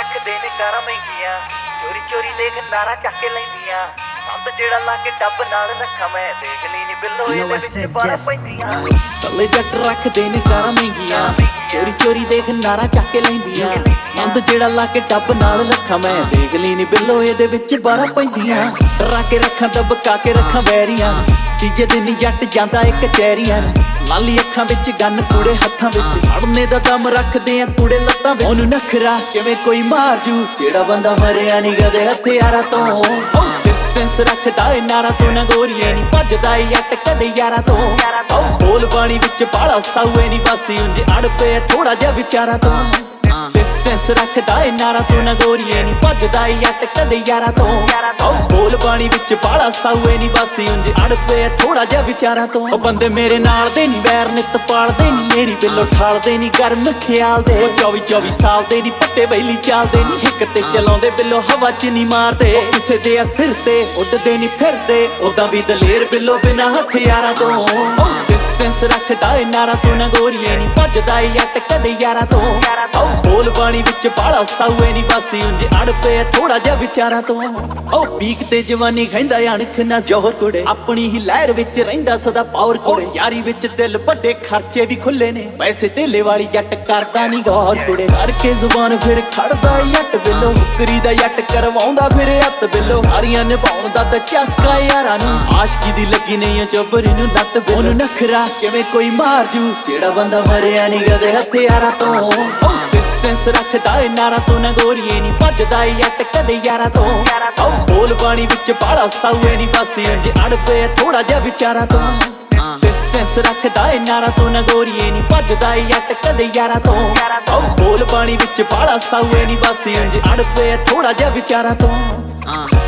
ਰੱਖਦੇ ਨੇ ਕਾਰਾਂ ਮਹਿੰਗੀਆਂ, ਚੋਰੀ ਚੋਰੀ ਦੇਖ ਨਾਰਾ ਚੱਕ ਕੇ ਲੈਂਦੀਆਂ। ਸੰਦ ਜਿਹੜਾ ਲਾ ਕੇ ਟੱਬ ਨਾਲ ਰੱਖਾਂ ਮੈਂ, ਦੇਖ ਲਈ ਨੀ ਬਿੱਲੋ ਇਹਦੇ ਵਿੱਚ ਬਾਰਾਂ ਪੈਂਦੀਆਂ। ਕੱਲੇ ਜੱਟ ਰੱਖਦੇ ਨੇ ਕਾਰਾਂ ਮਹਿੰਗੀਆਂ, ਚੋਰੀ ਚੋਰੀ ਦੇਖ ਨਾਰਾ ਚੱਕ ਕੇ ਲੈਂਦੀਆਂ। ਸੰਦ ਜਿਹੜਾ ਲਾ ਕੇ ਟੱਬ ਨਾਲ ਰੱਖਾਂ ਮੈਂ, ਦੇਖ ਲਈ ਨੀ ਬਿੱਲੋ ਇਹਦੇ ਵਿੱਚ ਬਾਰਾਂ ਪੈਂਦੀਆਂ। ਡਰਾ ਕੇ ਰੱਖਾਂ ਦਬਕਾ ਕੇ ਰੱਖਾਂ ਵੈਰੀਆਂ, ਤੀਜੇ ਦਿਨ ਜੱਟ ਜਾਂਦਾ ਏ ਕਚਹਿਰੀਆਂ। ਲਾਲੀ ਅੱਖਾਂ ਵਿੱਚ ਗੰਨ ਕੂੜੇ ਹੱਥਾਂ ਵਿੱਚ, ਫੜਨੇ ਦਾ ਦਮ ਰੱਖਦੇ ਆ ਕੂੜੇ ਲੱਤਾਂ ਵਿੱਚ। ਉਹਨੂੰ ਨਖਰਾ ਕਿਵੇਂ ਕੋਈ ਮਾਰ ਜੂ, ਜਿਹੜਾ ਬੰਦਾ ਮਰਿਆ ਨੀ ਕਦੇ ਹਥਿਆਰਾਂ ਤੋਂ। ਡਿਸਟੈਂਸ ਰੱਖਦਾ ਏ ਨਾਰਾ ਤੋਂ, ਨਾ ਗੋਰੀਏ ਨੀ ਭੱਜਦਾ ਏ ਜੱਟ ਕਦੇ ਯਾਰਾਂ ਤੋਂ। ਬੋਲ ਬਾਣੀ ਵਿੱਚ ਬਾਲਾ ਸਾਊਏ ਨੀ ਬਾਸੀ, ਉਂਝ ਅੜ ਪਏ ਥੋੜਾ ਜਿਹਾ ਵਿਚਾਰਾਂ ਤੋਂ। ਡਿਸਟੈਂਸ ਰੱਖਦਾ ਏ ਨਾਰਾ ਤੋਂ, ਨਾ ਗੋਰੀਏ ਨੀ ਭੱਜਦਾ ਏ ਜੱਟ ਕਦੇ ਯਾਰਾਂ ਤੋਂ। ਬੋਲ ਬਾਣੀ ਵਿੱਚ ਬਾਲਾ ਸਾਊਏ ਨੀ ਬਾਸੀ, ਉਂਝ ਅੜ ਪਏ ਥੋੜਾ ਜਿਹਾ ਵਿਚਾਰਾਂ ਤੋਂ। ਉਹ ਬੰਦੇ ਮੇਰੇ ਨਾਲ ਦੇ ਨੀ ਵੈਰ ਨਿੱਤ ਪਾਲਦੇ ਨੀ, ਮੇਰੀ ਬਿੱਲੋ ਠਾਲਦੇ ਨੀ ਗਰਮ ਖਿਆਲ ਦੇ। 24 ਸਾਲ ਦੇ ਨੀ ਪੱਟੇ ਵੈਲੀ ਚਾਲਦੇ ਨੀ, ਹਿੱਕ ਤੇ ਚਲਾਉਂਦੇ ਬਿੱਲੋ ਹਵਾ ਚ ਨੀ ਮਾਰਦੇ। ਕਿਸੇ ਦੇ ਸਿਰ ਤੇ ਉੱਡਦੇ ਨੀ ਫਿਰਦੇ, ਉਦਾਂ ਵੀ ਦਲੇਰ ਬਿੱਲੋ ਬਿਨਾਂ ਹਥਿਆਰਾਂ ਤੋਂ। ਡਿਸਟੈਂਸ ਰੱਖਦਾ ਏ ਨਾਰਾ ਤੋਂ, ਨਾ ਗੋਰੀਏ ਨੀ ਭੱਜਦਾ ਏ ਜੱਟ ਕਦੇ ਯਾਰਾਂ ਤੋਂ। ਬੋਲ ਬਾਣੀ ਵਿੱਚ ਬਾਲਾ ਸਾਊਏ ਨੀ ਬਾਸੀ, ਉਂਝ ਅੜ ਪਏ ਥੋੜਾ ਜਿਹਾ ਵਿਚਾਰਾਂ ਤੋਂ। ਉਹ ਪੀਕ ਤੇ ਜਵਾਨੀ ਖੈਂਦਾ ਅਣਖ ਨਾ ਜ਼ੋਹਰ ਕੁੜੇ, ਆਪਣੀ ਹੀ ਲਹਿਰ ਵਿੱਚ ਰਹਿੰਦਾ ਸਦਾ ਪਾਵਰ ਕੁੜੇ। ਯਾਰੀ ਵਿੱਚ ਦਿਲ ਵੱਡੇ ਖਰਚੇ ਵੀ ਖੁੱਲੇ ਨੇ, ਪੈਸੇ ਧੇਲੇ ਵਾਲੀ ਜੱਟ ਕਰਦਾ ਨੀ ਗੌਰ ਕੁੜੇ। ਕਰਕੇ ਜ਼ੁਬਾਨ ਫਿਰ ਖੜਦਾ ਜੱਟ ਬਿੱਲੋ, ਮੁਕਰੀ ਦਾ ਜੱਟ ਕਰਵਾਉਂਦਾ ਫਿਰ ਹੱਥ ਬਿੱਲੋ। ਹਾਰੀਆਂ ਨਿਭਾਉਣ ਦਾ ਤਾਂ ਚਸਕਾ ਯਾਰਾਂ ਨੂੰ, ਆਸ਼ਕੀ ਦੀ ਲੱਗੀ ਨਹੀਂ ਚੋਬਰੀ ਨੂੰ ਲੱਤ ਬਿੱਲੋ। ਉਹਨੂੰ ਨਖਰਾ ਕਿਵੇਂ ਕੋਈ ਮਾਰ ਜੂ, ਜਿਹੜਾ ਬੰਦਾ ਮਰਿਆ ਨੀ ਕਦੇ ਹਥਿਆਰਾਂ ਤੋਂ। ਡਿਸਟੈਂਸ ਰੱਖਦਾ ਏ ਨਾਰਾ ਤੋਂ, ਨਾ ਗੋਰੀਏ ਨੀ ਭੱਜਦਾ ਏ ਜੱਟ ਕਦੇ ਯਾਰਾਂ ਤੋਂ। ਬੋਲ ਬਾਣੀ ਵਿੱਚ ਬਾਲਾ ਸਾਊਏ ਨੀ ਬਾਸੀ, ਉਂਝ ਅੜ ਪਏ ਥੋੜਾ ਜਿਹਾ ਵਿਚਾਰਾਂ ਤੋਂ। ਡਿਸਟੈਂਸ ਰੱਖਦਾ ਏ ਨਾਰਾ ਤੋਂ, ਨਾ ਗੋਰੀਏ ਨੀ ਭੱਜਦਾ ਏ ਜੱਟ ਕਦੇ ਯਾਰਾਂ ਤੋਂ। ਬੋਲ ਬਾਣੀ ਵਿੱਚ ਬਾਲਾ ਸਾਊਏ ਨੀ ਬਾਸੀ, ਉਂਝ ਅੜ ਪਏ ਥੋੜਾ ਜਿਹਾ ਵਿਚਾਰਾਂ ਤੋਂ।